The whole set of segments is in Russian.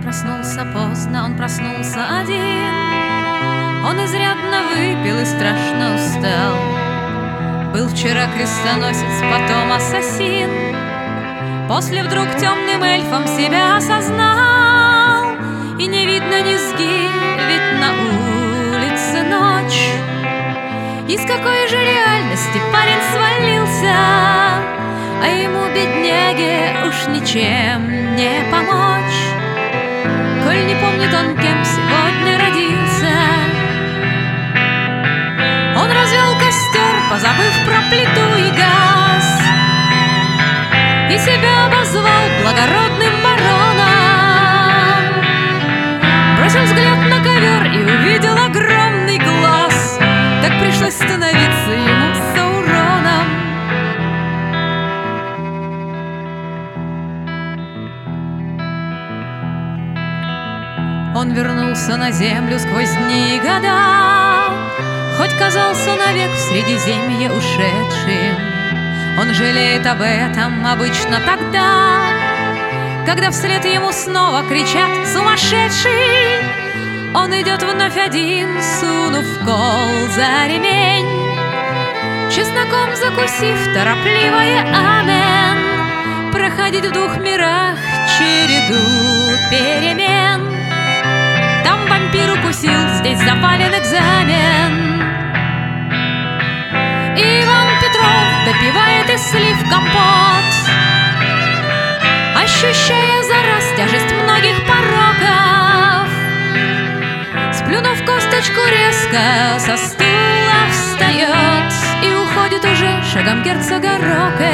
проснулся поздно, он проснулся один. Он изрядно выпил и страшно устал. Был вчера крестоносец, потом ассасин. После вдруг темным эльфом себя осознал. И не видно низги, ведь на улице ночь. Из какой же реальности парень свалился, а ему, бедняге, уж ничем не помочь. Коль не помнит он, кем сегодня родился. Он развел костер, позабыв про плиту и газ, и себя обозвал благородным бароном. Бросил взгляд на ковер и увидел огромный глаз. Так пришлось становиться ему Сауроном. Он вернулся на землю сквозь дни и года, хоть казался навек в Средиземье ушедшим. Он жалеет об этом обычно тогда, когда вслед ему снова кричат «Сумасшедший!». Он идет вновь один, сунув кол за ремень, чесноком закусив торопливое «Амен». Проходить в двух мирах череду перемен. Там вампир укусил, здесь завален экзамен. Иван Петров допивает из слив компот, ощущая за раз тяжесть многих пороков. Сплюнув косточку, резко со стула встает и уходит уже шагом герцога Роке.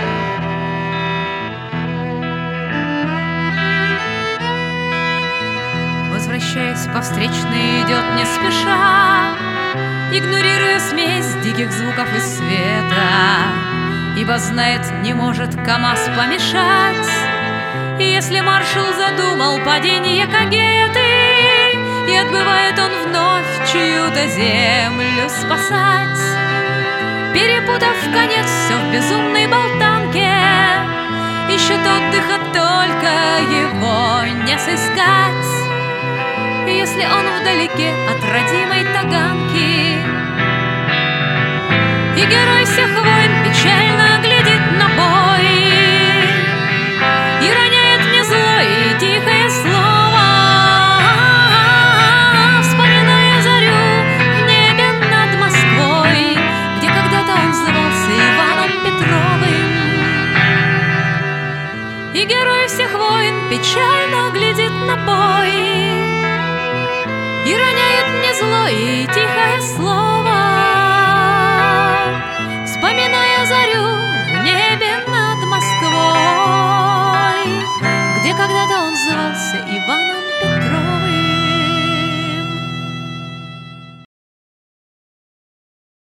Возвращаясь по встречной, идет не спеша, игнорируя смесь диких звуков и света, ибо знает, не может КамАЗ помешать. И если маршал задумал падение Кагеты, и отбывает он вновь чью-то землю спасать, перепутав в конец все в безумной болтанке, ищет отдыха, только его не сыскать. Если он вдалеке от родимой Таганки, и герой всех войн печально глядит на бой, и роняет не злое и тихое слово, вспоминая зарю в небе над Москвой, где когда-то он звался Иваном Петровым. И герой всех войн печально глядит на бой, и роняет не злое и тихое слово, вспоминая зарю в небе над Москвой, где когда-то он звался Иваном Петровым.